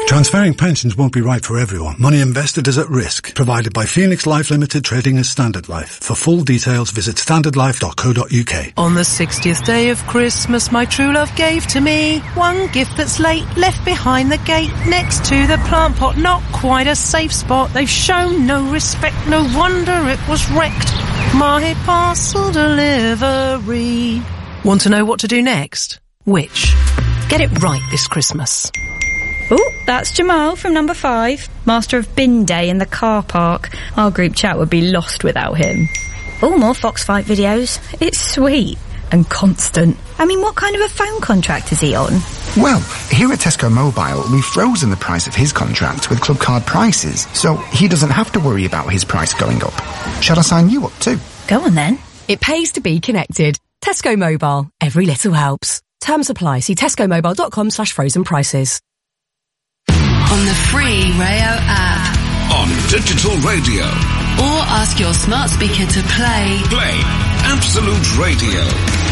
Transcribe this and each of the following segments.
Transferring pensions won't be right for everyone. Money invested is at risk. Provided by Phoenix Life Limited, trading as Standard Life. For full details, visit standardlife.co.uk. On the 60th day of Christmas, my true love gave to me one gift that's late, left behind the gate, next to the plant pot. Not quite a safe spot. They've shown no respect. No wonder it was wrecked. My parcel delivery. Want to know what to do next? Which? Get it right this Christmas. Oh, that's Jamal from number 5, master of bin day in the car park. Our group chat would be lost without him. Oh, more Foxfight videos. It's sweet and constant. I mean, what kind of a phone contract is he on? Well, here at Tesco Mobile, we've frozen the price of his contract with club card prices, so he doesn't have to worry about his price going up. Shall I sign you up too? Go on then. It pays to be connected. Tesco Mobile. Every little helps. Terms apply. See tescomobile.com/frozen prices. On the free Rayo app. On digital radio. Or ask your smart speaker to play. Play Absolute Radio.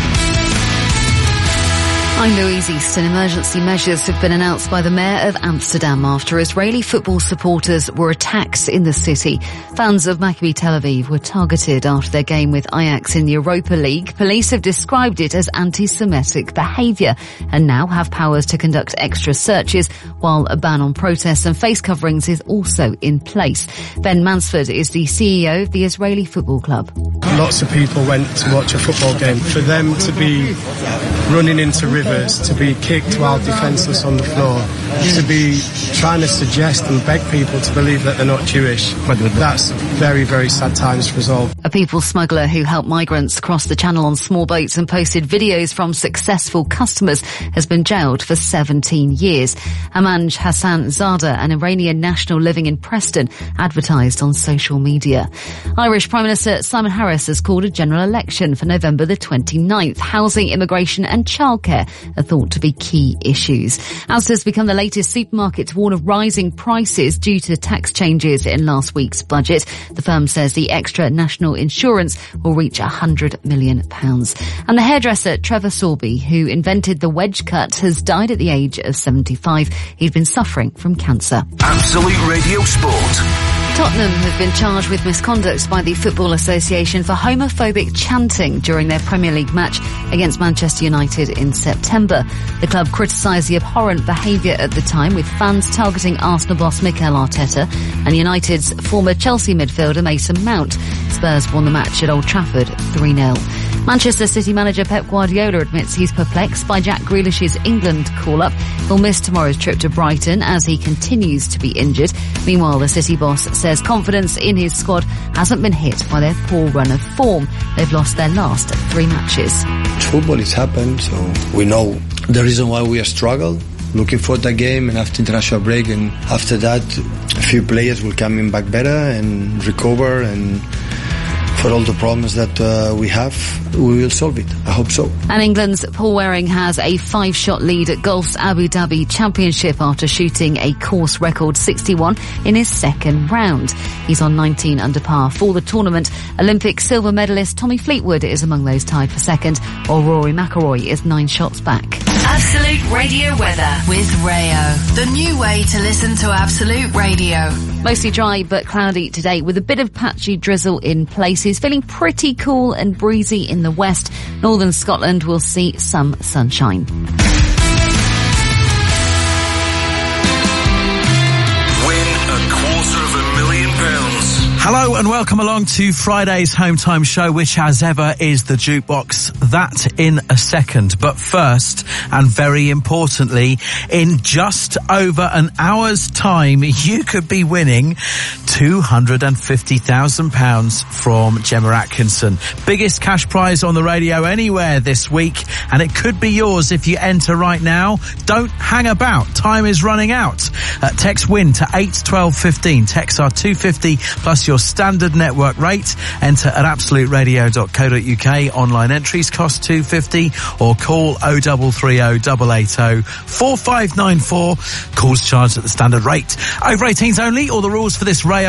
I'm Louise Easton. Emergency measures have been announced by the Mayor of Amsterdam after Israeli football supporters were attacked in the city. Fans of Maccabi Tel Aviv were targeted after their game with Ajax in the Europa League. Police have described it as anti-Semitic behaviour and now have powers to conduct extra searches, while a ban on protests and face coverings is also in place. Ben Mansford is the CEO of the Israeli Football Club. Lots of people went to watch a football game. For them to be running into rivers, to be kicked while defenceless on the floor, to be trying to suggest and beg people to believe that they're not Jewish, that's very, very sad times for us all. A people smuggler who helped migrants cross the channel on small boats and posted videos from successful customers has been jailed for 17 years. Amanj Hassan Zada, an Iranian national living in Preston, advertised on social media. Irish Prime Minister Simon Harris has called a general election for November the 29th. Housing, immigration and childcare are thought to be key issues. Asda's become the latest supermarket to warn of rising prices due to tax changes in last week's budget. The firm says the extra national insurance will reach £100 million. And the hairdresser Trevor Sorby, who invented the wedge cut, has died at the age of 75. He'd been suffering from cancer. Absolute Radio Sport. Tottenham have been charged with misconduct by the Football Association for homophobic chanting during their Premier League match against Manchester United in September. The club criticised the abhorrent behaviour at the time, with fans targeting Arsenal boss Mikel Arteta and United's former Chelsea midfielder Mason Mount. Spurs won the match at Old Trafford 3-0. Manchester City manager Pep Guardiola admits he's perplexed by Jack Grealish's England call-up. He'll miss tomorrow's trip to Brighton as he continues to be injured. Meanwhile, the City boss says confidence in his squad hasn't been hit by their poor run of form. They've lost their last 3 matches. Football is happened, so we know the reason why we are struggling. Looking for the game and after international break, and after that a few players will come in back better and recover, and for all the problems that we have, we will solve it. I hope so. And England's Paul Waring has a 5-shot lead at golf's Abu Dhabi Championship after shooting a course record 61 in his second round. He's on 19 under par for the tournament. Olympic silver medalist Tommy Fleetwood is among those tied for second, while Rory McIlroy is 9 shots back. Absolute Radio weather with Rayo. The new way to listen to Absolute Radio. Mostly dry but cloudy today with a bit of patchy drizzle in places. Feeling pretty cool and breezy in the west. Northern Scotland will see some sunshine. Hello and welcome along to Friday's Home Time Show, which as ever is the Jukebox. That in a second. But first, and very importantly, in just over an hour's time, you could be winning £250,000 from Gemma Atkinson. Biggest cash prize on the radio anywhere this week, and it could be yours if you enter right now. Don't hang about. Time is running out. Text WIN to 81215. Texts are $250 plus your standard network rate. Enter at absoluteradio.co.uk. Online entries cost $250 or call 0330 880 4594. Calls charged at the standard rate. Over 18s only. All the rules for this Rayo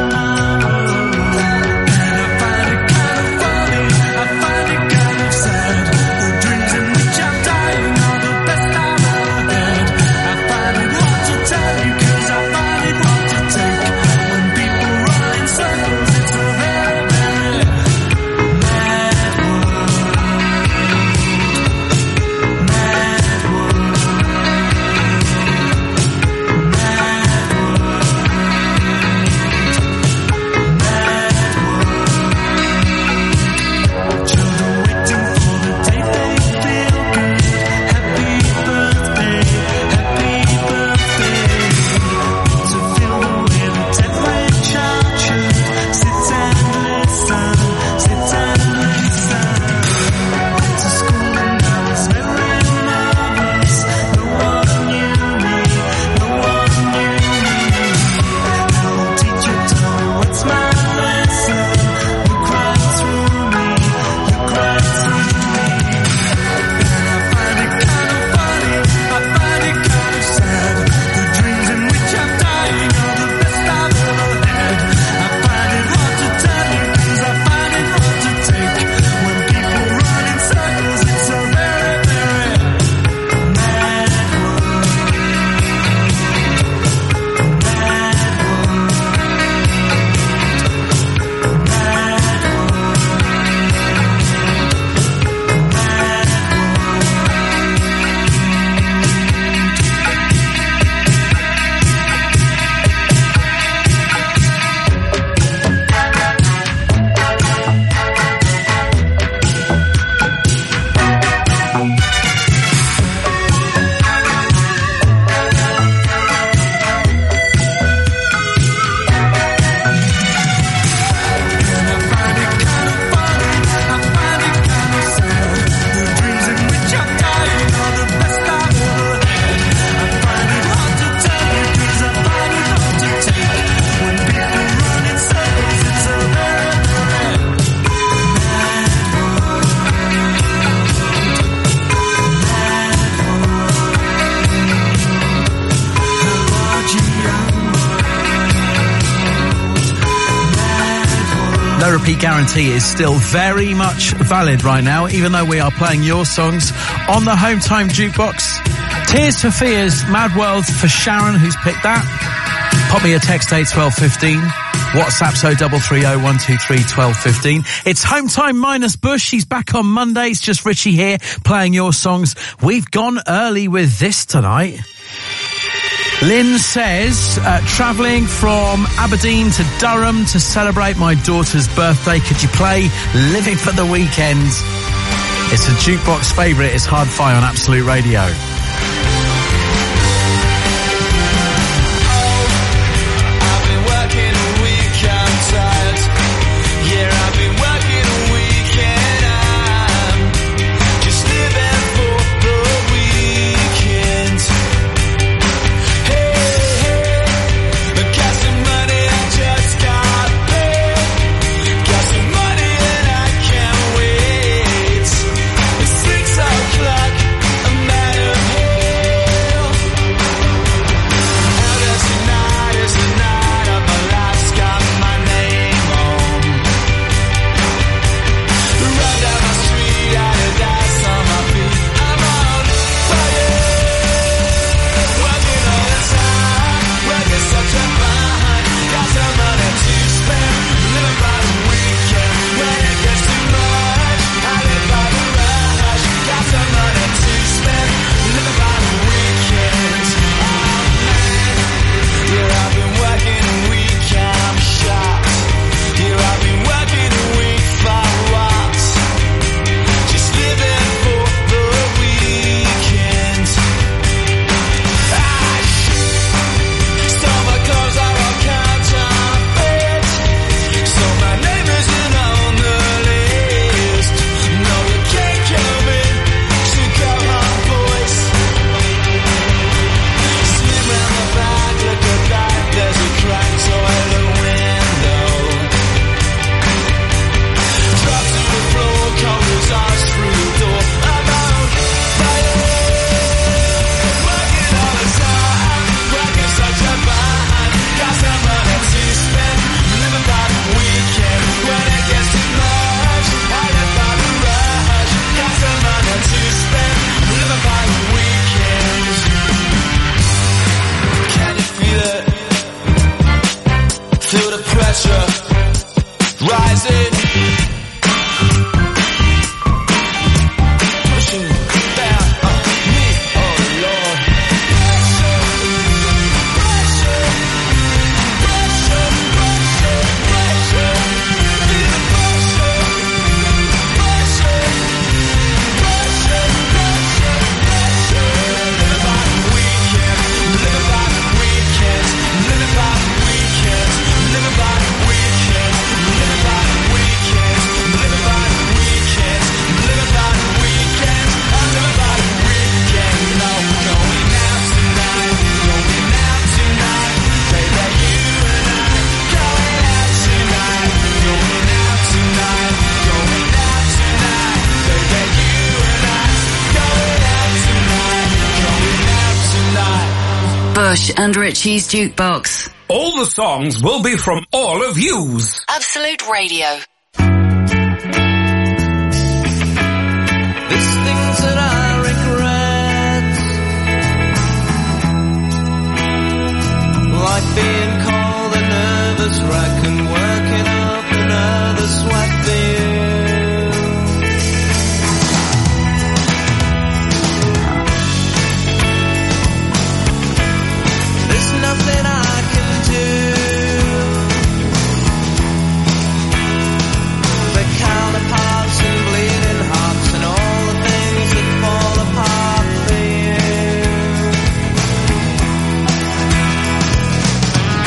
repeat guarantee is still very much valid right now, even though we are playing your songs on the Home Time Jukebox. Tears for Fears, Mad World for Sharon, who's picked that. Pop me a text 81215. WhatsApp 0330 123 1215. It's Home Time minus Bush. He's back on Monday. It's just Richie here playing your songs. We've gone early with this tonight. Lynn says, travelling from Aberdeen to Durham to celebrate my daughter's birthday. Could you play Living for the Weekend? It's a jukebox favourite. It's Hard Fi on Absolute Radio. Bush and Richie's Jukebox. All the songs will be from all of yous. Absolute Radio. These things that I regret, like being cold and nervous wreck and working up another sweat beer. There's nothing I can do. The counterparts and bleeding hearts and all the things that fall apart for you.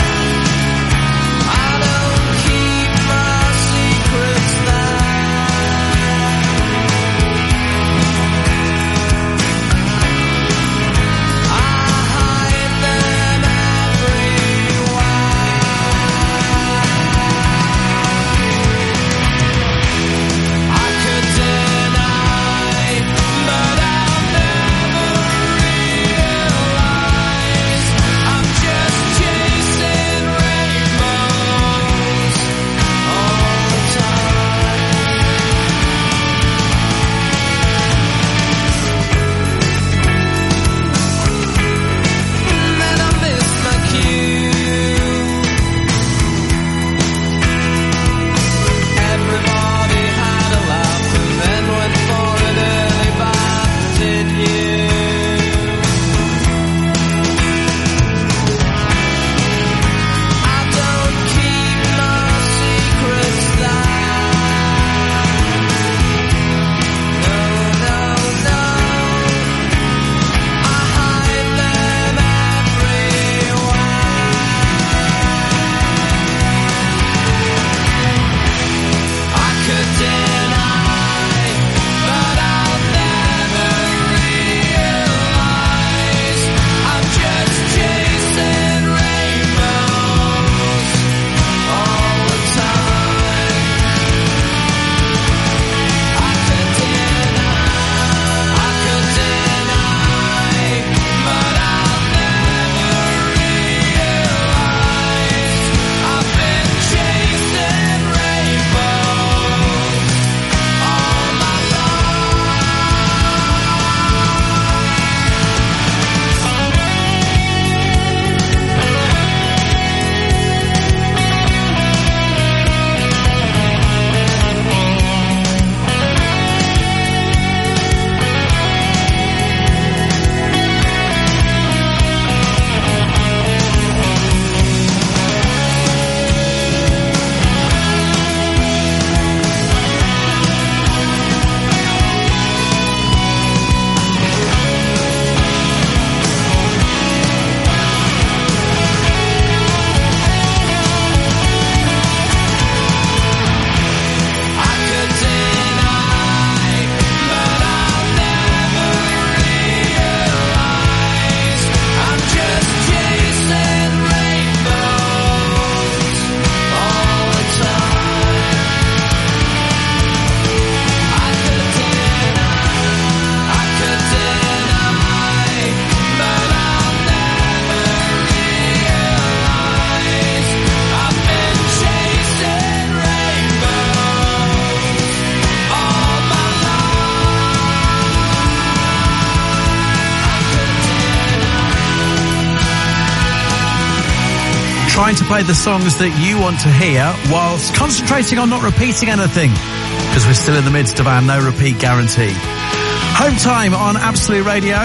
trying to play the songs that you want to hear whilst concentrating on not repeating anything, because we're still in the midst of our no repeat guarantee. Home time on Absolute Radio.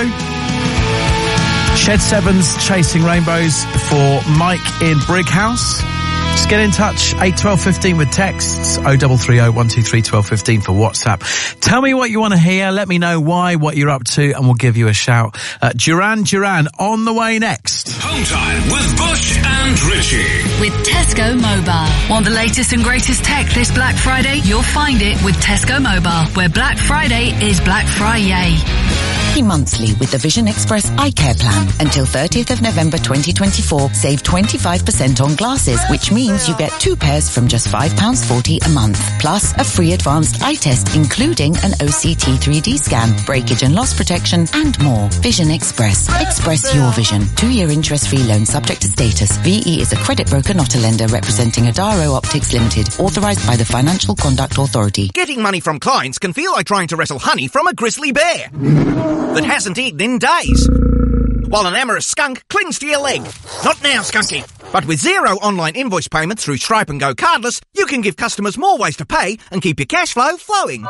Shed Sevens, Chasing Rainbows for Mike in Brighouse. Just get in touch, 81215 with texts, 0330 123 1215 for WhatsApp. Tell me what you want to hear, let me know why, what you're up to, and we'll give you a shout. Duran Duran on the way next. Home time with Bush and Richie. With Tesco Mobile. Want the latest and greatest tech this Black Friday? You'll find it with Tesco Mobile, where Black Friday is Black Friday. Monthly with the Vision Express Eye Care Plan. Until 30th of November 2024, save 25% on glasses, which means you get 2 pairs from just £5.40 a month. Plus a free advanced eye test, including an OCT 3D scan, breakage and loss protection, and more. Vision Express. Express your vision. 2-year interest-free loan subject to status. VE is a credit broker, not a lender, representing Adaro Optics Limited, authorised by the Financial Conduct Authority. Getting money from clients can feel like trying to wrestle honey from a grizzly bear that hasn't eaten in days, while an amorous skunk clings to your leg. Not now, Skunky. But with zero online invoice payments through Stripe and Go Cardless, you can give customers more ways to pay and keep your cash flow flowing.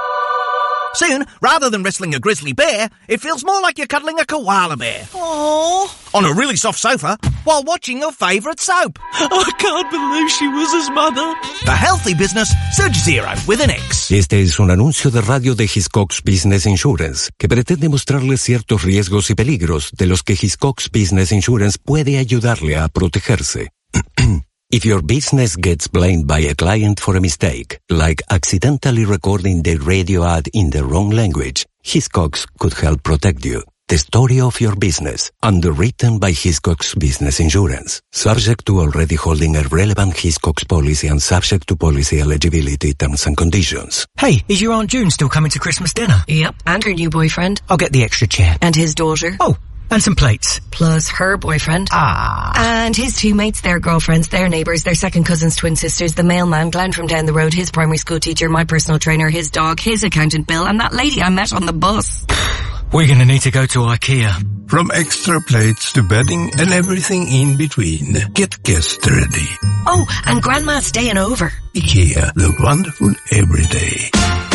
Soon, rather than wrestling a grizzly bear, it feels more like you're cuddling a koala bear. Aww. On a really soft sofa, while watching your favourite soap. I can't believe she was his mother. The healthy business, Surge Zero with an X. Este es un anuncio de radio de Hiscox Business Insurance, que pretende mostrarle ciertos riesgos y peligros de los que Hiscox Business Insurance puede ayudarle a protegerse. If your business gets blamed by a client for a mistake, like accidentally recording the radio ad in the wrong language, Hiscox could help protect you. The story of your business, underwritten by Hiscox Business Insurance. Subject to already holding a relevant Hiscox policy and subject to policy eligibility terms and conditions. Hey, is your Aunt June still coming to Christmas dinner? Yep, and her new boyfriend. I'll get the extra chair. And his daughter. Oh, and some plates. Plus her boyfriend. And his 2 mates, their girlfriends, their neighbours, their second cousins, twin sisters, the mailman, Glenn from down the road, his primary school teacher, my personal trainer, his dog, his accountant Bill, and that lady I met on the bus. We're gonna need to go to IKEA. From extra plates to bedding and everything in between. Get guests ready. Oh, and Grandma's staying over. IKEA, the wonderful everyday.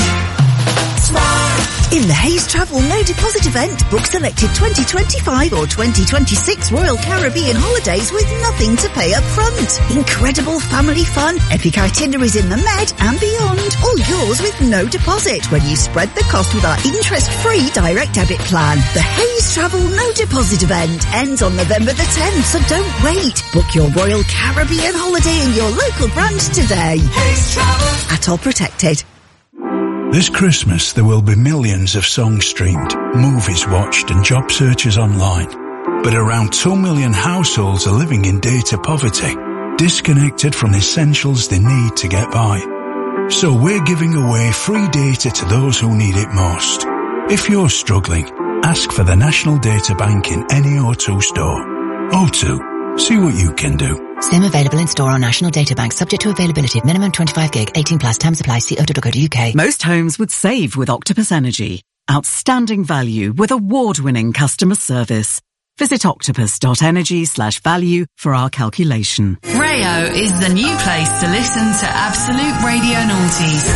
In the Hayes Travel No Deposit event, book selected 2025 or 2026 Royal Caribbean holidays with nothing to pay up front. Incredible family fun, epic itineraries in the Med and beyond. All yours with no deposit when you spread the cost with our interest-free direct debit plan. The Hayes Travel No Deposit event ends on November the 10th, so don't wait. Book your Royal Caribbean holiday in your local branch today. Hayes Travel. Atoll protected. This Christmas, there will be millions of songs streamed, movies watched and job searches online. But around 2 million households are living in data poverty, disconnected from the essentials they need to get by. So we're giving away free data to those who need it most. If you're struggling, ask for the National Data Bank in any O2 store. O2, see what you can do. SIM available in store on National Data Bank, subject to availability. Minimum 25 gig, 18 plus. Terms apply. See o2.co.uk. Most homes would save with Octopus Energy. Outstanding value with award-winning customer service. Visit octopus.energy/value for our calculation. Rayo is the new place to listen to Absolute Radio Noughties.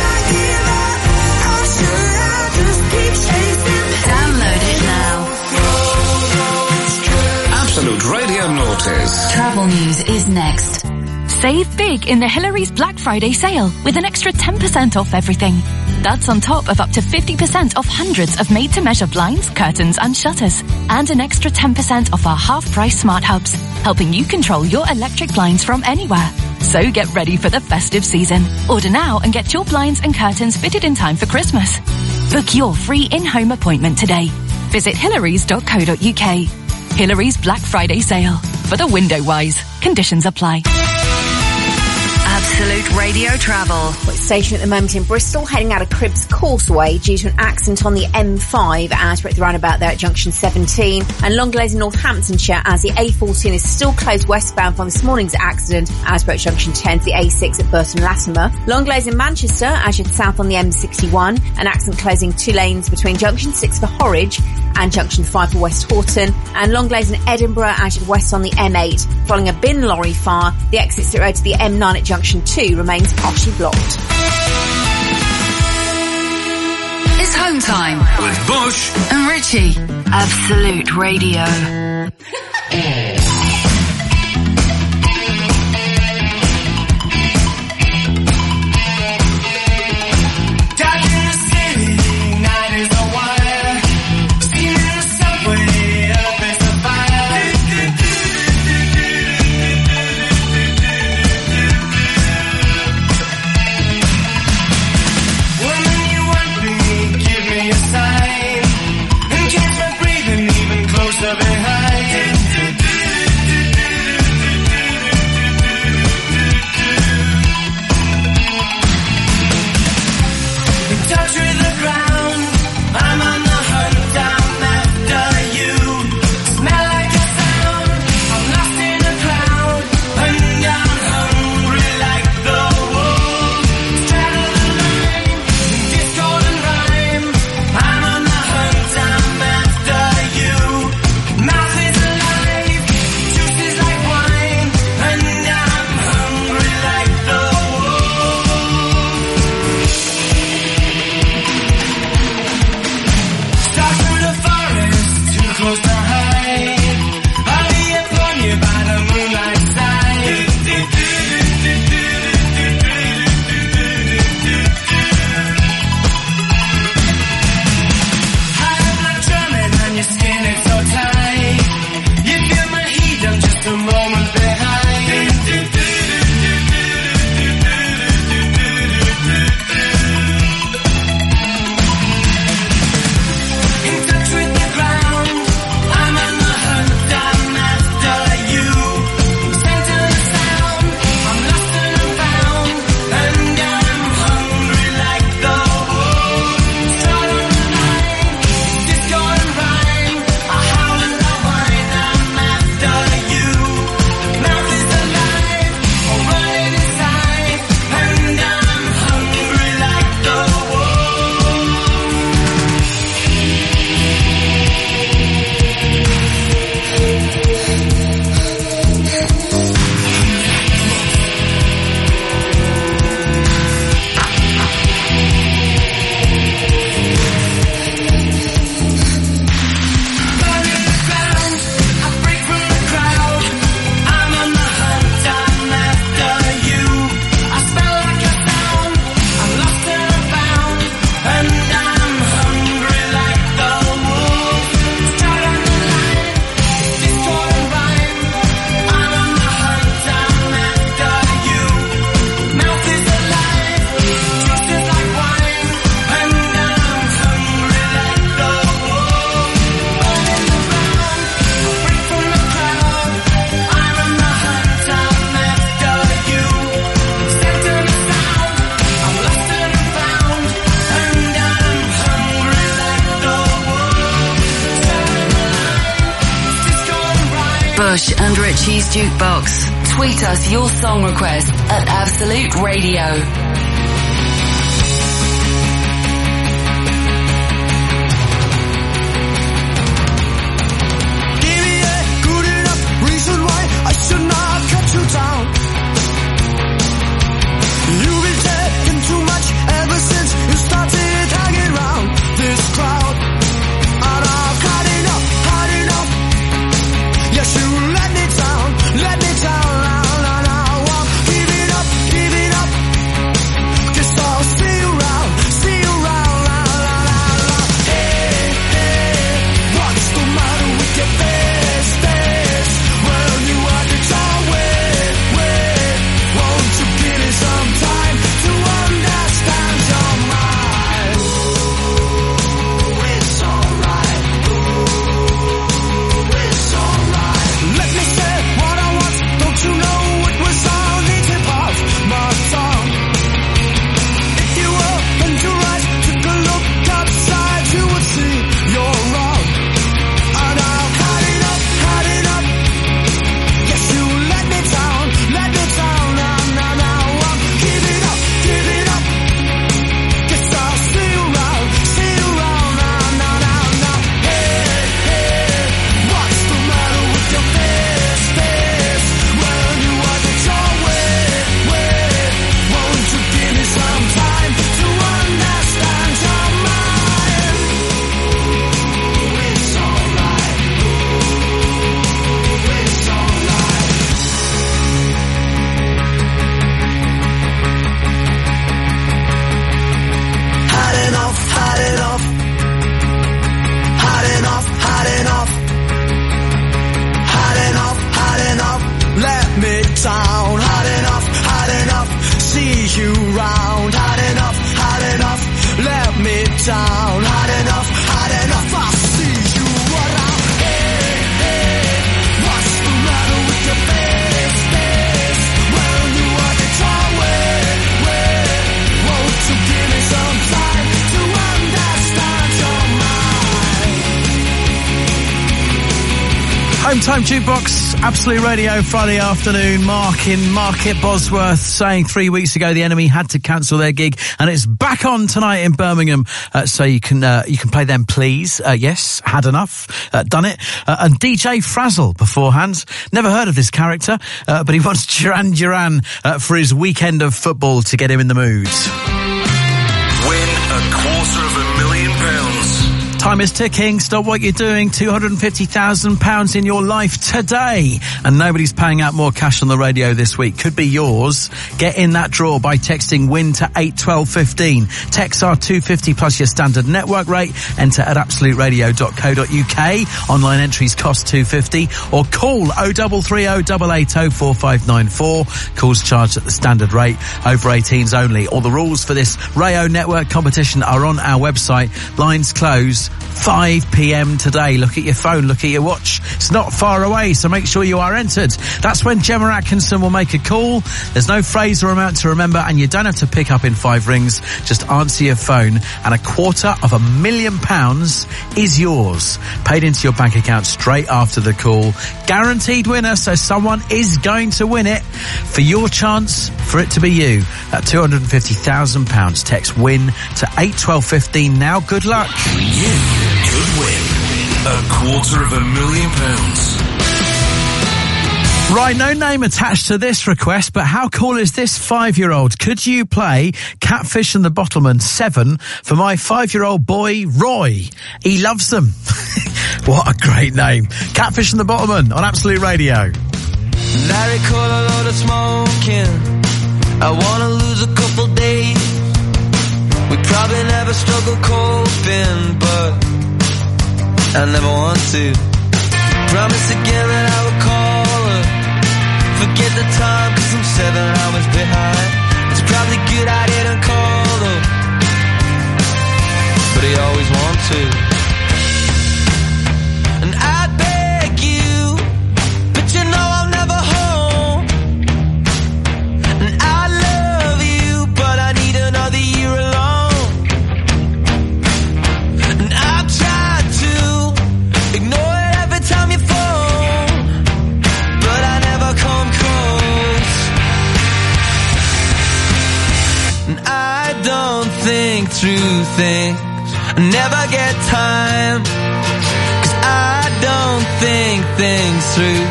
Download it now. Absolute Radio Noughties. Travel news is next. Save big in the Hillary's Black Friday sale with an extra 10% off everything. That's on top of up to 50% off hundreds of made-to-measure blinds, curtains and shutters. And an extra 10% off our half-price smart hubs, helping you control your electric blinds from anywhere. So get ready for the festive season. Order now and get your blinds and curtains fitted in time for Christmas. Book your free in-home appointment today. Visit hillarys.co.uk. Hillary's Black Friday sale. For the window wise. Conditions apply. Absolute Radio Travel. We're stationed at the moment in Bristol, heading out of Cribbs Causeway due to an accident on the M5 at the roundabout there at junction 17. And long delays in Northamptonshire as the A14 is still closed westbound from this morning's accident at junction 10 to the A6 at Burton Latimer. Long delays in Manchester as you're south on the M61. An accident closing 2 lanes between junction 6 for Horwich and junction 5 for West Horton, and Longleys and Edinburgh out at west on the M8. Following a bin lorry fire, the exit straight road to the M9 at junction 2 remains partially blocked. It's home time with Bush and Richie. Absolute Radio. Bush and Richie's Jukebox. Tweet us your song request at Absolute Radio. Let me down, now, I won't give it up. down. Hard enough, see you round. Hard enough, let me down. Hard enough, I see you around. Hey, what's the matter with your face? Well, you are the way. Won't you give me some time to understand your mind? Home Time Jukebox, Absolute Radio, Friday afternoon. Mark in Market Bosworth saying 3 weeks ago the Enemy had to cancel their gig, and it's back on tonight in Birmingham. So you can play them, please. Yes, had enough, done it. And DJ Frazzle beforehand. Never heard of this character, but he wants Duran Duran for his weekend of football to get him in the mood. Win £250,000. Time is ticking. Stop what you're doing. £250,000 in your life today. And nobody's paying out more cash on the radio this week. Could be yours. Get in that draw by texting WIN to 81215. Texts are $2.50 plus your standard network rate. Enter at absoluteradio.co.uk. Online entries cost $2.50. Or call 0330 880 4594. Calls charged at the standard rate. Over 18s only. All the rules for this Rayo Network competition are on our website. Lines close 5 p.m. today. Look at your phone, look at your watch. It's not far away, so make sure you are entered. That's when Gemma Atkinson will make a call. There's no phrase or amount to remember, and you don't have to pick up in 5 rings. Just answer your phone, and £250,000 is yours. Paid into your bank account straight after the call. Guaranteed winner, so someone is going to win it. For your chance, for it to be you, at £250,000. Text WIN to 81215 now. Good luck. You could win £250,000. Right, no name attached to this request, but how cool is this 5-year-old? Could you play Catfish and the Bottlemen 7 for my 5-year-old boy, Roy? He loves them. What a great name. Catfish and the Bottlemen on Absolute Radio. Larry caught a load of smoking. I wanna lose a couple days. We probably never struggle coping, but I never want to. Promise again that I will call her. Forget the time, 'cause I'm 7 hours behind. It's probably good I didn't call her, but he always wants to. And I beg you, but you know I'm never home. And I love you, but I need another year alone. And I've tried to ignore it every time you phone, but I never come close. And I don't think through things, I never get time, 'cause I don't think things through.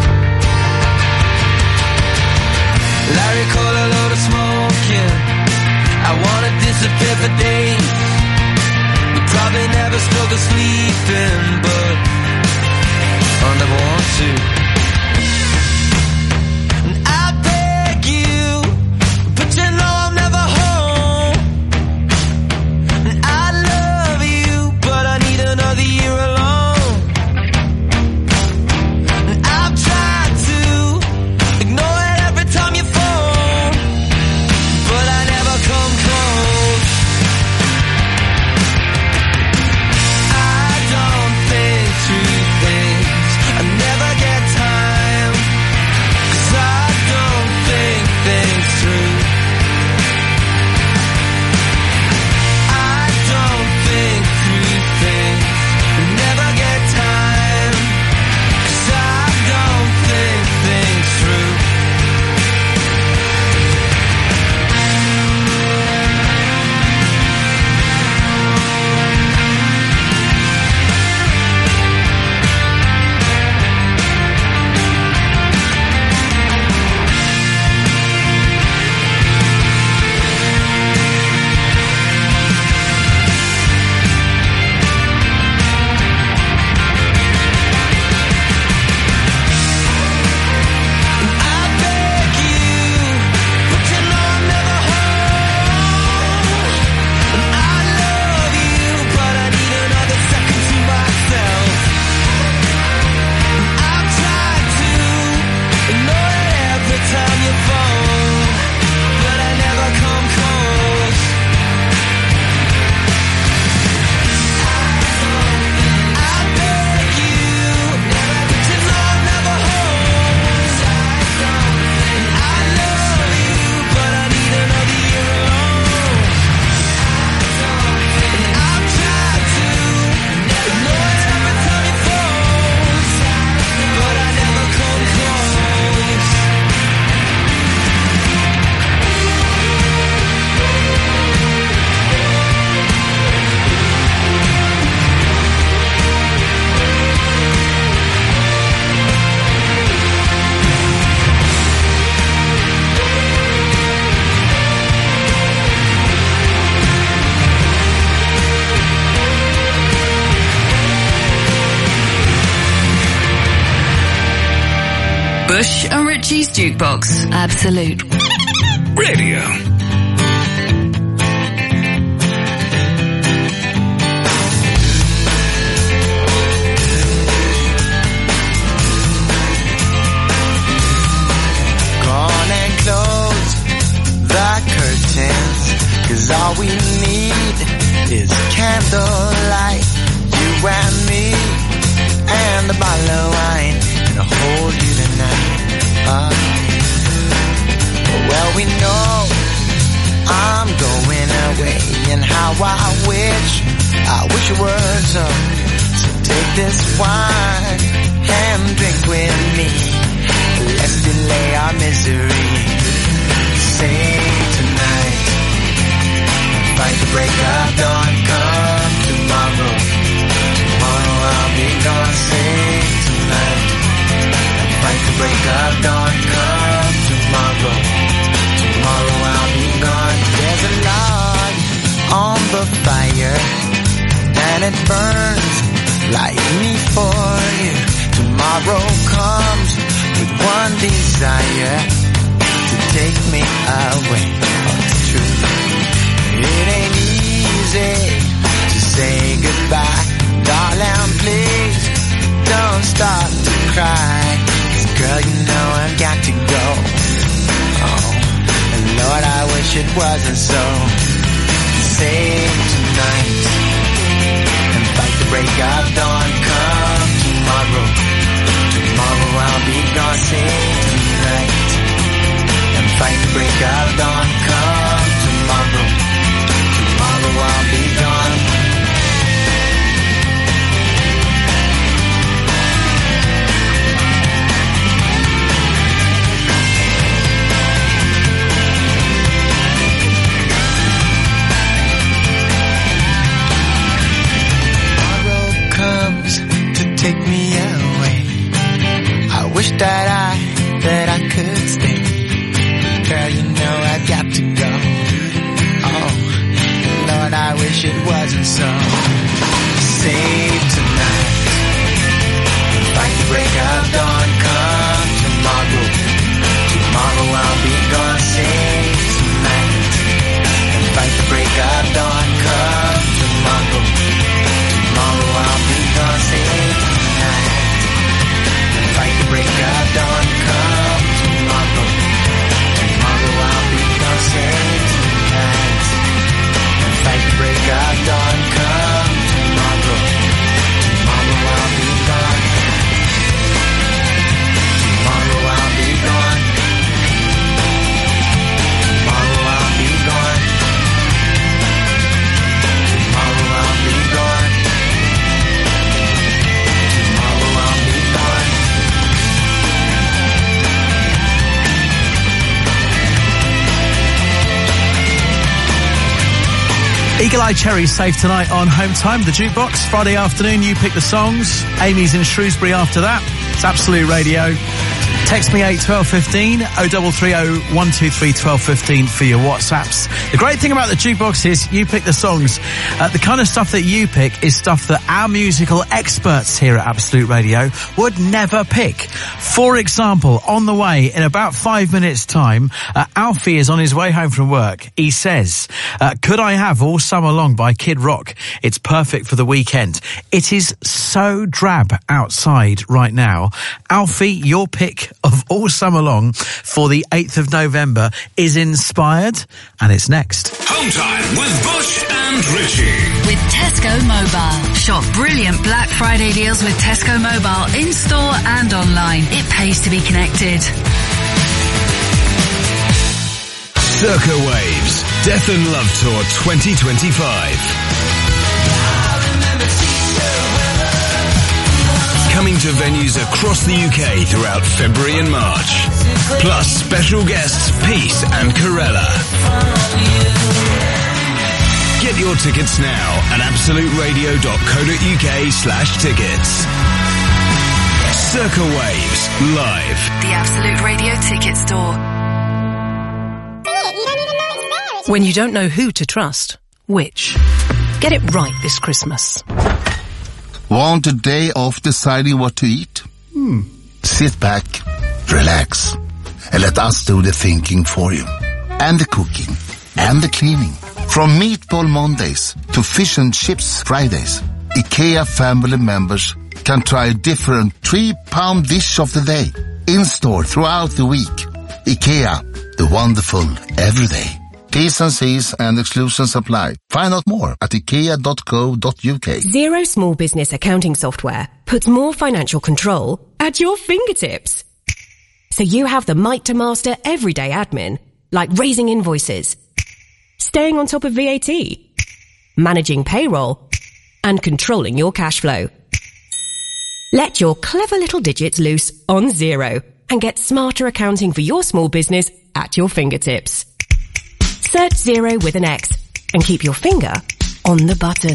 Larry caught a load of smoking. I wanna disappear for days. We probably never struggle sleeping, but I never want to. And I beg you, but you know I'm never home. And I love you, but I need another year alone. And I've tried to ignore it every time you phone, but I never come close. I don't think through things, I never get Bush and Richie's Jukebox. Absolute Radio. Close the curtains, 'cause all we need is candlelight, you and me, and a bottle of wine, and I'll hold you tonight. Well, we know I'm going away, and how I wish it were so. So take this wine and drink with me. Let's delay our misery. Sing tonight, fight the break of dawn. Come tomorrow, tomorrow I'll be gone. Sing tonight, fight the break of dawn. Come tomorrow, tomorrow I'll be gone. There's a log on the fire, and it burns like me for you. Tomorrow comes with one desire, to take me away. Oh, it's true. It ain't easy to say goodbye. Darling, please don't start to cry. 'Cause girl, you know I've got to go. Oh, and Lord, I wish it wasn't so. Sing tonight and fight the break of dawn. Come tomorrow, tomorrow I'll be gone. Sing tonight and fight the break of dawn. Come tomorrow, tomorrow I'll be gone. Tomorrow comes to take me away. I wish that I could stay. Girl, you know I've got to go. Oh, Lord, I wish it wasn't so. Save tonight, fight the break of dawn. Come tomorrow, tomorrow I'll be gone. Save tonight, and fight the break of dawn. Come tomorrow, tomorrow I'll be gone. Save tonight, and fight the break of dawn. Come tomorrow, tomorrow I'll be gone. Save tonight, and fight the break of dawn. Come tomorrow, tomorrow I'll be gone. Tomorrow I'll be gone. Tomorrow I'll be gone. Tomorrow I'll be gone. Tomorrow I'll be gone. Eagle Eye Cherry safe tonight on Home Time, the Jukebox. Friday afternoon, you pick the songs. Amy's in Shrewsbury after that. It's Absolute Radio. Text me 81215 0330 123 1215 for your WhatsApps. The great thing about the Jukebox is you pick the songs. The kind of stuff that you pick is stuff that our musical experts here at Absolute Radio would never pick. For example, on the way, in about 5 minutes' time, Alfie is on his way home from work. He says, could I have All Summer Long by Kid Rock? It's perfect for the weekend. It is so drab outside right now. Alfie, your pick of All Summer Long for the 8th of November is Inspired, and it's next. Home Time with Bush and Richie. With Tesco Mobile. Shop brilliant Black Friday deals with Tesco Mobile in-store and online. It pays to be connected. Circa Waves Death and Love Tour 2025. Coming to venues across the UK throughout February and March. Plus special guests Peace and Corella. Get your tickets now at absoluteradio.co.uk/tickets. Circa Waves live. The Absolute Radio Ticket Store. When you don't know who to trust, which? Get it right this Christmas. Want a day off deciding what to eat? Sit back, relax, and let us do the thinking for you. And the cooking, and the cleaning. From Meatball Mondays to Fish and Chips Fridays, IKEA family members can try a different 3-pound dish of the day. In-store throughout the week. IKEA, the wonderful everyday. T's and C's and exclusions apply. Find out more at ikea.co.uk. Xero Small Business Accounting Software puts more financial control at your fingertips. So you have the might to master everyday admin, like raising invoices, staying on top of VAT, managing payroll, and controlling your cash flow. Let your clever little digits loose on Xero and get smarter accounting for your small business at your fingertips. Search Xero with an X and keep your finger on the button.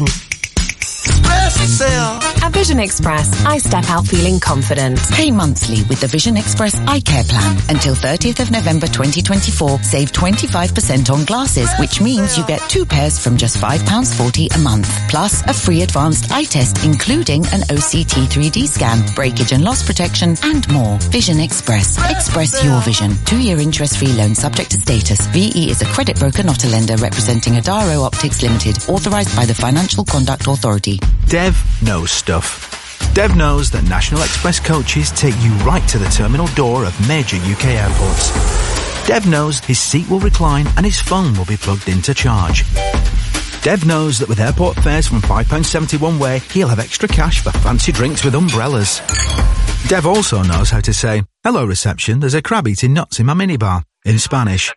At Vision Express, I step out feeling confident. Pay monthly with the Vision Express Eye Care Plan. Until 30th of November 2024, save 25% on glasses, which means you get 2 pairs from just £5.40 a month. Plus, a free advanced eye test, including an OCT 3D scan, breakage and loss protection, and more. Vision Express. Express your vision. 2-year interest-free loan subject to status. VE is a credit broker, not a lender, representing Adaro Optics Limited, authorised by the Financial Conduct Authority. Dev knows stuff. Dev knows that National Express coaches take you right to the terminal door of major UK airports. Dev knows his seat will recline and his phone will be plugged in to charge. Dev knows that with airport fares from £5.70 one way, he'll have extra cash for fancy drinks with umbrellas. Dev also knows how to say, "Hello reception, there's a crab eating nuts in my minibar," in Spanish.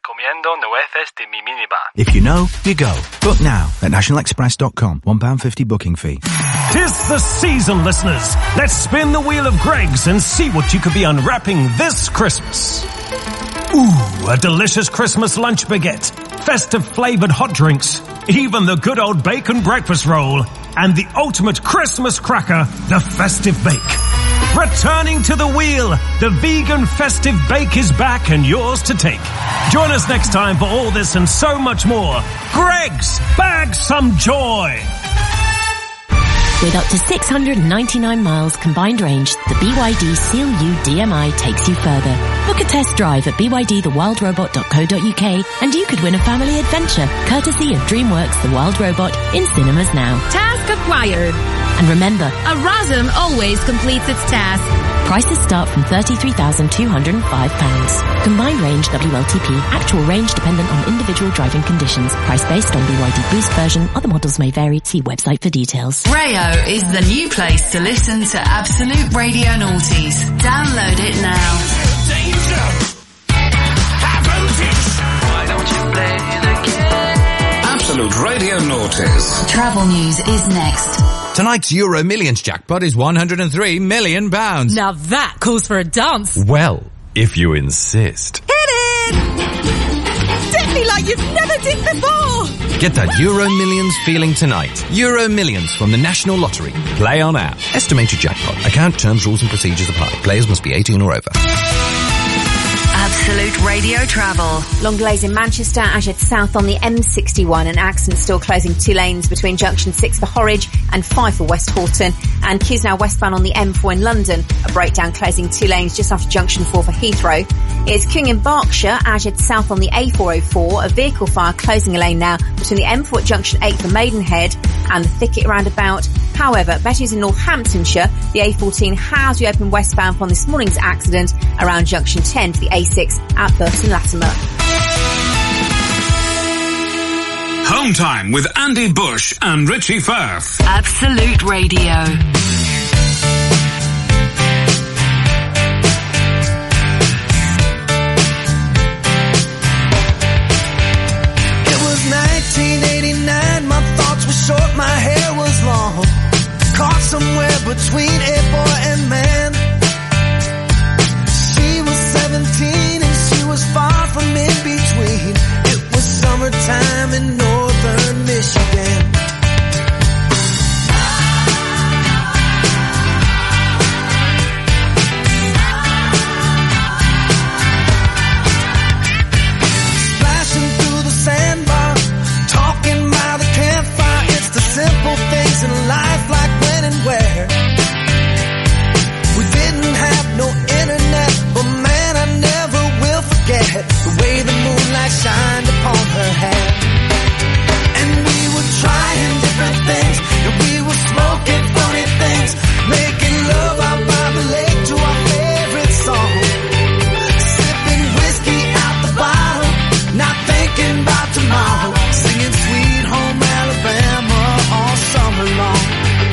If you know, you go. Book now at nationalexpress.com. £1.50 booking fee. 'Tis the season, listeners. Let's spin the wheel of Greggs and see what you could be unwrapping this Christmas. Ooh, a delicious Christmas lunch baguette, festive flavoured hot drinks, even the good old bacon breakfast roll, and the ultimate Christmas cracker, the Festive Bake. Returning to the wheel, the vegan Festive Bake is back and yours to take. Join us next time for all this and so much more. Greggs, bag some joy! With up to 699 miles combined range, the BYD Seal U DMI takes you further. Book a test drive at bydthewildrobot.co.uk and you could win a family adventure, courtesy of DreamWorks The Wild Robot in cinemas now. Task acquired. And remember, a RASM always completes its task. Prices start from £33,205. Combined range WLTP. Actual range dependent on individual driving conditions. Price based on BYD Boost version. Other models may vary. See website for details. Rayo is the new place to listen to Absolute Radio Noughties. Download it now. Why don't you play it again? Absolute Radio Noughties. Travel news is next. Tonight's Euro Millions jackpot is £103 million. Now that calls for a dance. Well, if you insist. Hit it! Dip me like you've never dipped before! Get that Euro Millions feeling tonight. Euro Millions from the National Lottery. Play on app. Estimated jackpot. Account terms, rules and procedures apply. Players must be 18 or over. Absolute Radio Travel. Long delays in Manchester as you head south on the M61. An accident still closing 2 lanes between junction 6 for Horwich and 5 for West Horton. And queues now westbound on the M4 in London. A breakdown closing 2 lanes just after junction 4 for Heathrow. It's queuing in Berkshire as you head south on the A404. A vehicle fire closing a lane now between the M4 at junction 8 for Maidenhead and the Thicket roundabout. However, better news in Northamptonshire. The A14 has reopened westbound from this morning's accident around junction 10 to the A6 at Burton Latimer. Home time with Andy Bush and Richie Firth. Absolute Radio. It was 1989, my thoughts were short, my hair was long. Caught somewhere between a boy and man. She was 17 and she was far from in between. It was summertime in northern Michigan. light shined upon her hair. And we were trying different things, and we were smoking funny things, making love out by the lake to our favorite song. Sipping whiskey out the bottle, not thinking about tomorrow, singing Sweet Home Alabama all summer long.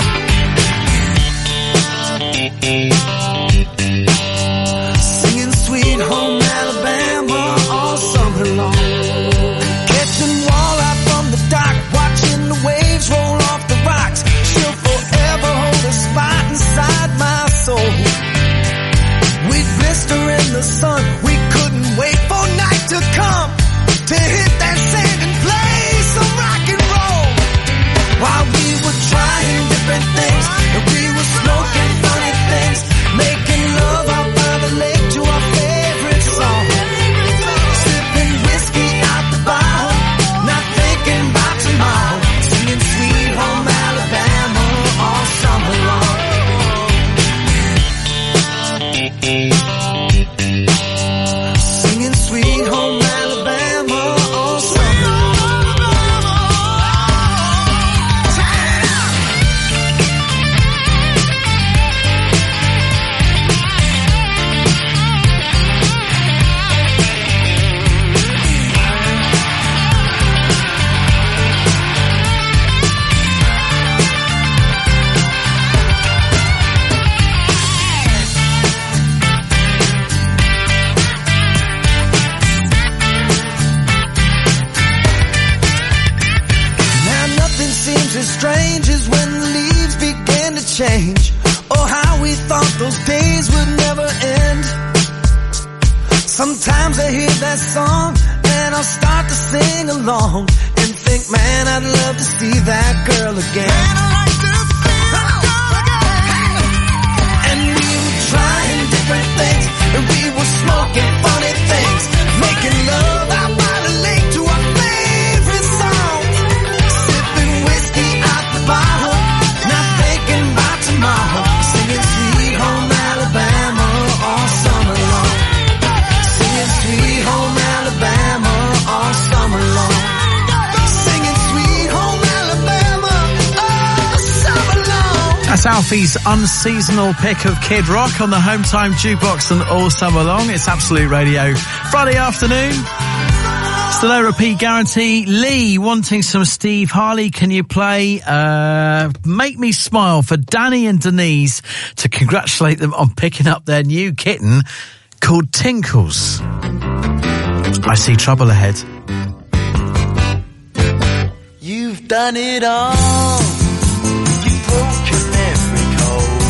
Singing Sweet Home Alabama all summer long. Catching walleye from the dock, watching the waves roll off the rocks. She'll forever hold a spot inside my soul. We'd blister in the sun, we couldn't wait for night to come to hit that sand and play some rock and roll. While we were trying different things, and we were smoking funny things, making love out by the lake to our favorite song. Sipping whiskey out the bottle, not thinking about tomorrow, singing Sweet Home Alabama all summer long. Singing Sweet Home Alabama all summer long. Now nothing seems as strange as when the leaves began to change. Oh, how we thought those days would never end. Sometimes I hear that song and I'll start to sing along and think, man, I'd love to see that girl again. And we were trying different things, and we were smoking funny things, making love out by the lake to our favorite song. Sipping whiskey out the bottle, not thinking about tomorrow, singing Sweet Home Alabama all summer long. Singing Sweet Home Alabama all summer long. Singing Sweet Home Alabama all summer long. That's Alfie's unseasonal pick of Kid Rock on the Home Time Jukebox and all summer long. It's Absolute Radio. Friday afternoon. It's the no repeat guarantee. Lee wanting some Steve Harley. Can you play Make Me Smile for Danny and Denise to congratulate them on picking up their new kitten called Tinkles? I see trouble ahead. You've done it all. You've broken every code.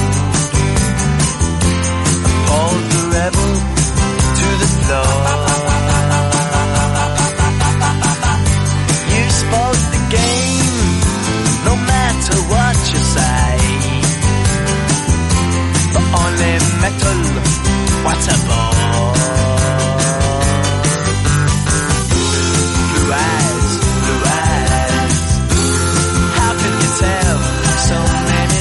Appalled the rebel to the floor. You spoke the game, no matter what you say. But only metal, what a bore. Blue eyes, blue eyes. How can you tell so many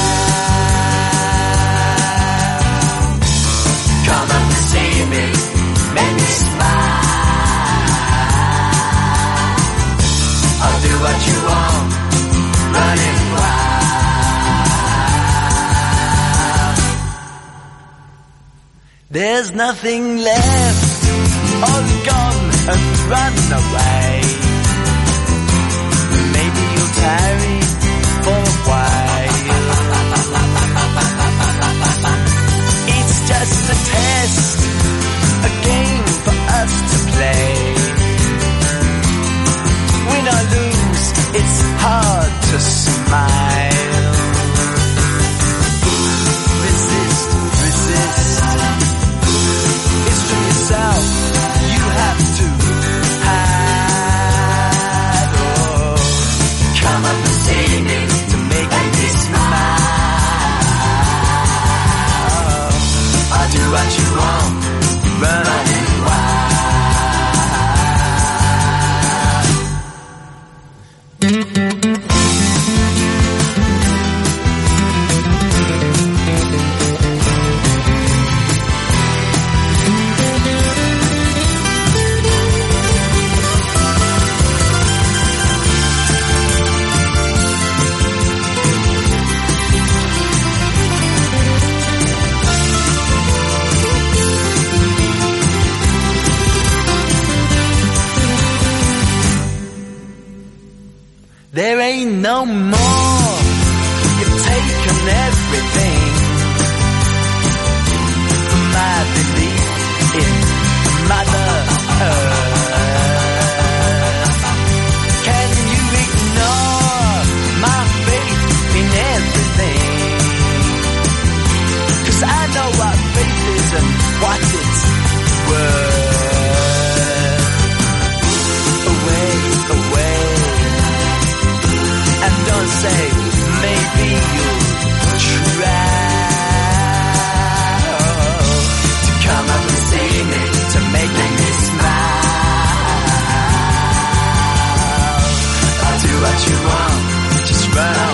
lies? Come up and see me, make me smile. I'll do what you want, running wild. There's nothing left, all gone and run away. Maybe you'll tarry for a while. It's just a test, a game for us to play. Win or lose, it's hard to smile. Resist, resist. It's from yourself, you have to hide. Oh, come up and there ain't no more. You've taken everything. My belief in Mother Earth. Can you ignore my faith in everything? 'Cause I know what faith is and what it's worth. Away, away, and don't say maybe you'll try. Come up and see me to make me smile. I'll do what you want, just run on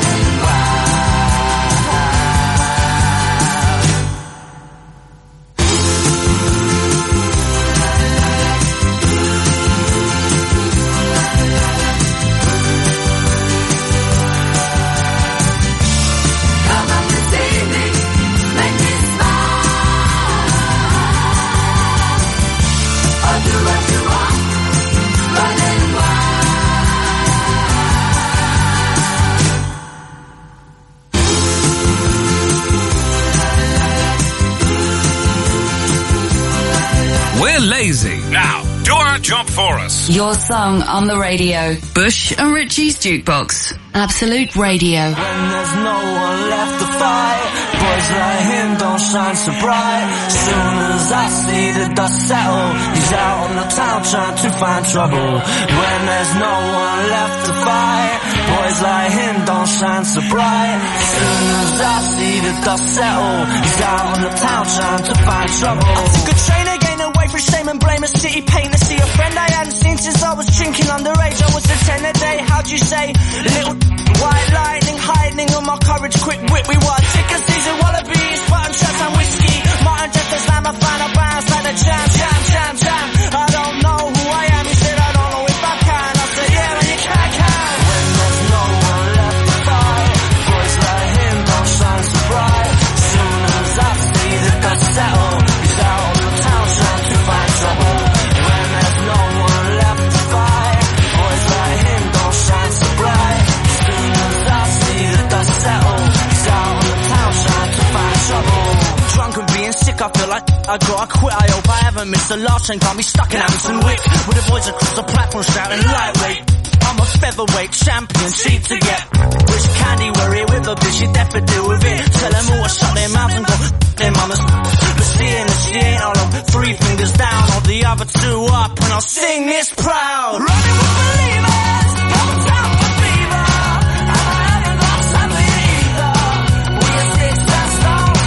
Lazy. Now, do our job for us. Your song on the radio. Bush and Richie's Jukebox. Absolute Radio. When there's no one left to fight, boys like him don't shine so bright. Soon as I see the dust settle, he's out on the town trying to find trouble. When there's no one left to fight, boys like him don't shine so bright. Soon as I see the dust settle, he's out on the town trying to find trouble. I took a train again away from shame and blame, a city pain to see a friend I hadn't seen since I was drinking underage. I was a 10 a day, how'd you say? Little white lightning hiding on my courage, quick wit. We were ticker season wallabies, button shots and whiskey. Martin just a slam, I find a bounce like the jam, jam, jam, jam. I don't know who I am, he said I don't know if I can. I said yeah, man, you can. When there's no one left to fight, boys like him don't shine so bright. Soon as I see the dust settle, he's out on the town trying to find trouble. When there's no one left to fight, boys like him don't shine so bright. Soon as I see the dust settle, he's out on the town trying to find trouble. Drunk and being sick, I feel like I gotta quit. I hope I haven't missed the last train, can't be stuck in Hampton Wick with the boys across the platform shouting lightweight. I'm a featherweight champion, cheap to get. Wish candy were here with a bitch, you deaf to deal with it. Tell them all to shut their mouths and go their mamas. But seeing that she ain't all of 3 fingers down, or the other 2 up, and I'll sing this proud. Running with believers, going down for fever. I haven't lost something either. We are sticks and stones,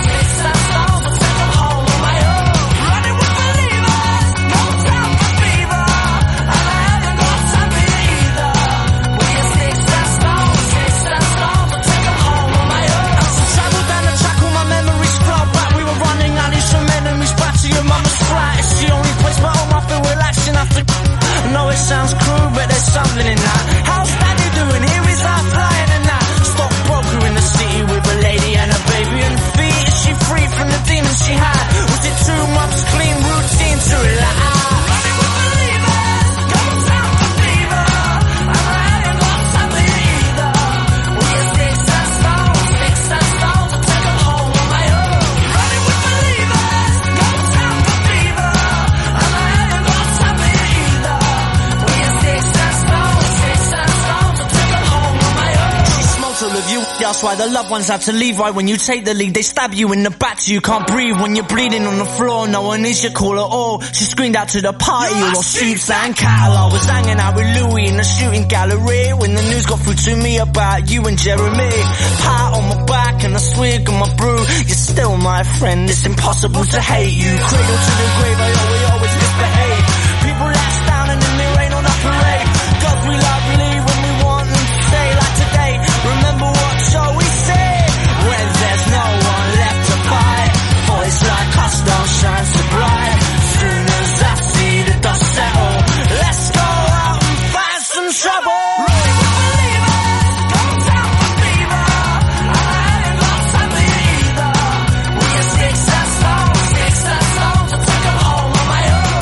I'll take them home on my own. Running with believers, going down for fever. I haven't lost something either. We are sticks and stones, I'll take them home on my own. As I travel down the track, all my memories flow back. We were running out these from enemies back to your mama's flat. It's the only place my home I feel relaxing after. I know it sounds cruel, but there's something in that. How's Daddy doing? Here is our flying and that. Stockbroker in the city with a lady and a baby and feet. Is she free from the demons she had? Was it 2 months clean routine to relax? Running with believers, going down for fever. I haven't lost something either. We are sticks and stones, I'll take them home on my own. Running with believers, going down for fever. I haven't lost something either. We are sticks and stones, I'll take them home on my own. She smokes all of you, that's why the loved ones have to leave. Right when you take the lead, they stab you in the back so you can't breathe. When you're bleeding on the floor, no one is your call at all. She screamed out to the party, all those streets and cattle. I was hanging out with Louis in the shooting gallery when the news got through to me about you and Jeremy. Pat on my back and a swig of my brew. You're still my friend, it's impossible to hate you. Cradle to the grave, I always misbehave. People let us down and then they rain on our parade. God, we love, leave when we want and stay like today. Remember what show we say? When there's no one left to fight, boys like us don't shine so bright. Soon as I see the dust settle, let's go out and find some trouble. Running with believers, going down for fever. I haven't lost something either. We are sticks and stones, I'll take them home on my own.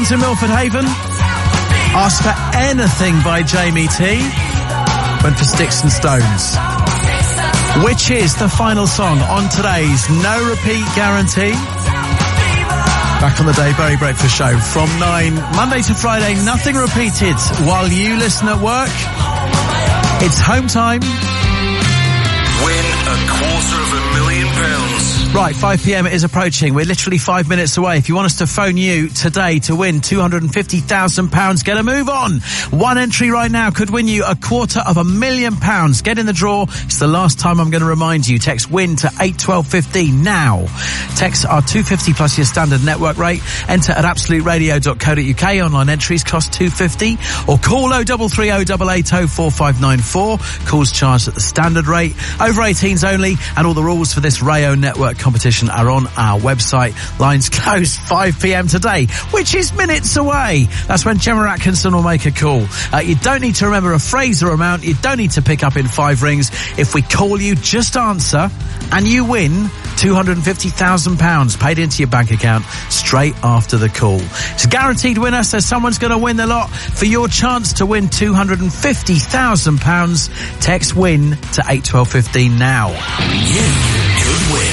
to Milford Haven. Asked for Anything by Jamie T. Went for Sticks and Stones. Which is the final song on today's No Repeat Guarantee. Back on the Dave Berry Breakfast Show from 9, Monday to Friday, nothing repeated while you listen at work. It's home time. Win £250,000. Right, 5 p.m. it is approaching. We're literally 5 minutes away. If you want us to phone you today to win £250,000, get a move on. One entry right now could win you £250,000. Get in the draw. It's the last time I'm going to remind you. Text WIN to 81215 now. Texts are $2.50 plus your standard network rate. Enter at absoluteradio.co.uk. Online entries cost $2.50. Or call 0330 880 4594. Calls charged at the standard rate. Over 18s only. And all the rules for this Rayo Network competition are on our website. Lines closed 5 p.m. today, which is minutes away. That's when Gemma Atkinson will make a call. You don't need to remember a phrase or amount. You don't need to pick up in 5 rings. If we call you, just answer and you win £250,000 paid into your bank account straight after the call. It's a guaranteed winner, so someone's going to win the lot. For your chance to win £250,000, text WIN to 81215 now. You could win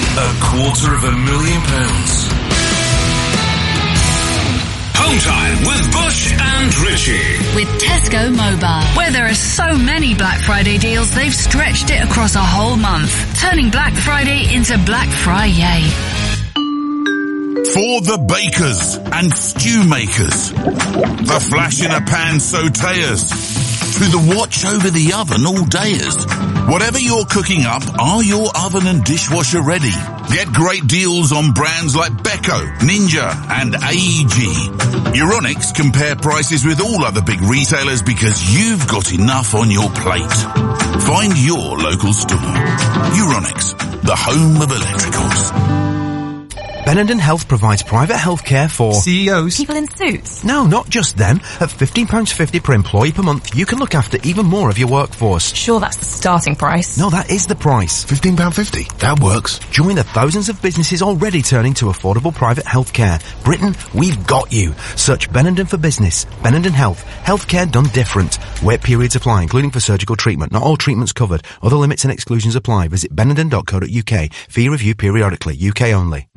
£250,000. Home time with Bush and Richie. With Tesco Mobile, where there are so many Black Friday deals, they've stretched it across a whole month, turning Black Friday into Black Friday. For the bakers and stew makers, the flash in a pan sautéers, to the watch over the oven all dayers. Whatever you're cooking up, are your oven and dishwasher ready? Get great deals on brands like Beko, Ninja and AEG. Euronics compare prices with all other big retailers because you've got enough on your plate. Find your local store. Euronics, the home of electricals. Benenden Health provides private healthcare for CEOs. People in suits. No, not just them. At £15.50 per employee per month, you can look after even more of your workforce. Sure, that's the starting price. No, that is the price. £15.50. That works. Join the thousands of businesses already turning to affordable private healthcare. Britain, we've got you. Search Benenden for business. Benenden Health. Healthcare done different. Wait periods apply, including for surgical treatment. Not all treatments covered. Other limits and exclusions apply. Visit benenden.co.uk. Fee review periodically. UK only.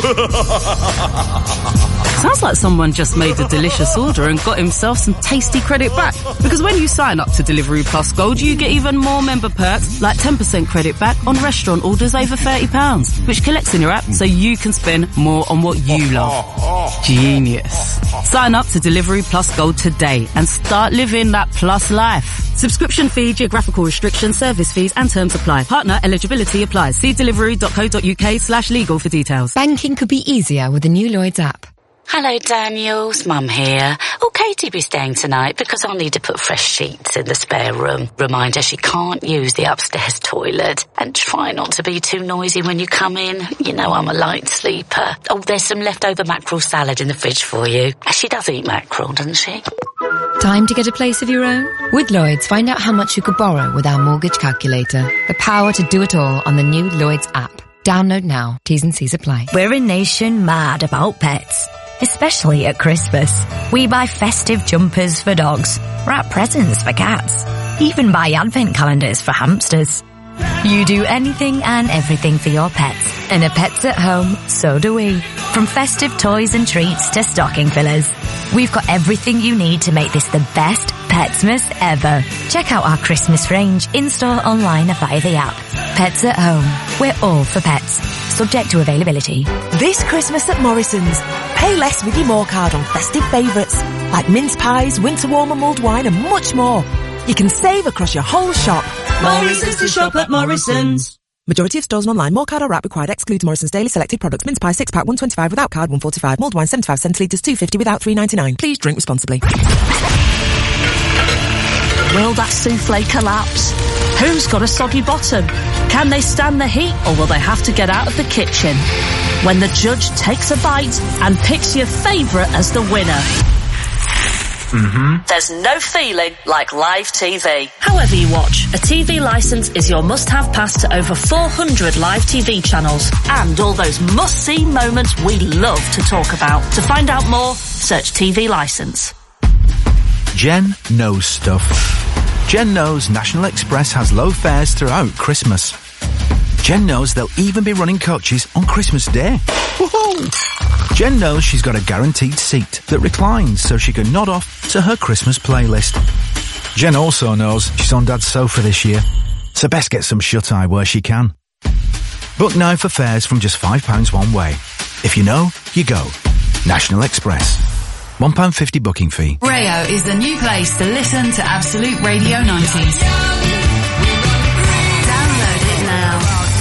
Sounds like someone just made a delicious order and got himself some tasty credit back. Because when you sign up to Deliveroo Plus Gold, you get even more member perks, like 10% credit back on restaurant orders over £30, which collects in your app so you can spend more on what you love. Genius. Sign up to Deliveroo Plus Gold today and start living that plus life. Subscription fee, geographical restrictions, service fees and terms apply. Partner eligibility applies. See deliveroo.co.uk/legal for details. Banking could be easier with the new Lloyds app. Hello, Daniels. Mum here. Oh, Katie be staying tonight because I'll need to put fresh sheets in the spare room. Remind her she can't use the upstairs toilet. And try not to be too noisy when you come in. You know I'm a light sleeper. Oh, there's some leftover mackerel salad in the fridge for you. She does eat mackerel, doesn't she? Time to get a place of your own? With Lloyds, find out how much you could borrow with our mortgage calculator. The power to do it all on the new Lloyds app. Download now. T's and C's apply. We're a nation mad about pets. Especially at Christmas. We buy festive jumpers for dogs, wrap presents for cats, even buy advent calendars for hamsters. You do anything and everything for your pets. And at Pets at Home, so do we. From festive toys and treats to stocking fillers. We've got everything you need to make this the best Petsmas ever. Check out our Christmas range in-store, online or via the app. Pets at Home. We're all for pets. Subject to availability. This Christmas at Morrison's, pay less with your More card on festive favourites like mince pies, winter warm and mulled wine and much more. You can save across your whole shop. Morrison's to shop at Morrison's. Majority of stores and online. More card or wrap required. Excludes Morrison's daily selected products. Mince pie 6-pack 125 without card 145. Mulled wine 75 centilitres 250 without 3.99. Please drink responsibly. Will that souffle collapse? Who's got a soggy bottom? Can they stand the heat or will they have to get out of the kitchen? When the judge takes a bite and picks your favourite as the winner. There's no feeling like live TV. However you watch, a TV licence is your must-have pass to over 400 live TV channels and all those must-see moments we love to talk about. To find out more, search TV licence. Jen knows stuff. Jen knows National Express has low fares throughout Christmas. Jen knows they'll even be running coaches on Christmas Day. Woohoo! Jen knows she's got a guaranteed seat that reclines so she can nod off to her Christmas playlist. Jen also knows she's on Dad's sofa this year, so best get some shut-eye where she can. Book now for fares from just £5 one way. If you know, you go. National Express. £1.50 booking fee. Rayo is the new place to listen to Absolute Radio 90s. Download it now.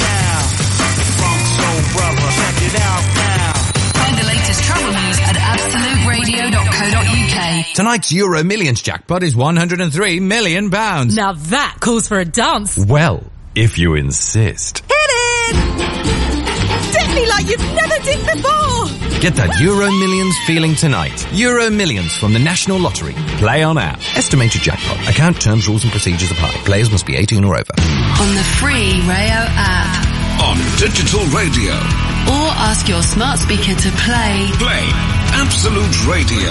Find the latest travel news at absoluteradio.co.uk. Tonight's Euro Millions jackpot is £103 million. Now that calls for a dance. Well, if you insist. Hit it! Dip me like you've never dipped before! Get that Euro Millions feeling tonight. Euro Millions from the National Lottery. Play on app. Estimated jackpot. Account terms, rules and procedures apply. Players must be 18 or over. On the free Rayo app. On digital radio. Or ask your smart speaker to play. Play Absolute Radio.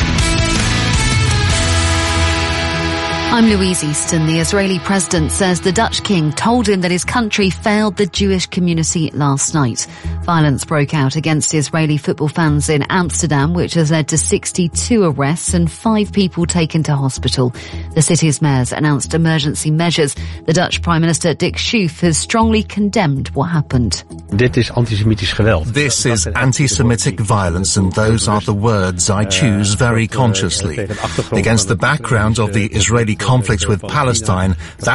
I'm Louise Easton. The Israeli president says the Dutch king told him that his country failed the Jewish community last night. Violence broke out against Israeli football fans in Amsterdam, which has led to 62 arrests and 5 people taken to hospital. The city's mayors announced emergency measures. The Dutch Prime Minister Dick Schoof has strongly condemned what happened. This is anti-Semitic violence, and those are the words I choose very consciously. Against the background of the Israeli conflict with Palestine, that